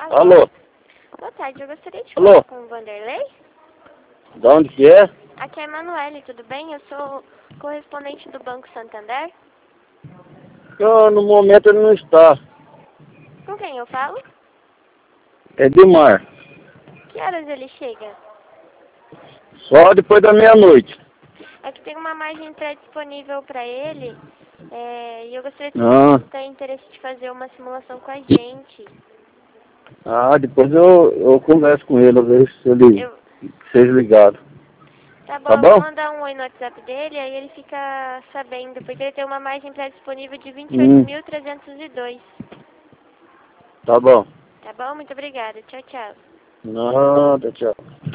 Alô? Boa tarde, eu gostaria de Alô? falar com o Vanderlei. Da onde que é? Aqui é a Emanuele, tudo bem? Eu sou correspondente do Banco Santander. No momento ele não está. Com quem eu falo? É Dimar. Que horas ele chega? Só depois da meia-noite. É que tem uma margem pré-disponível para ele. E eu gostaria de saber se Ah, ele tem interesse de fazer uma simulação com a gente. depois eu converso com ele, a ver se ele Eu, seja ligado. tá bom, Tá eu vou bom? mandar um oi no WhatsApp dele, aí ele fica sabendo, porque ele tem uma margem pré-disponível de Hum, 28.302. tá bom. Tá bom? Muito obrigada. Tchau, tchau. Nada, tchau.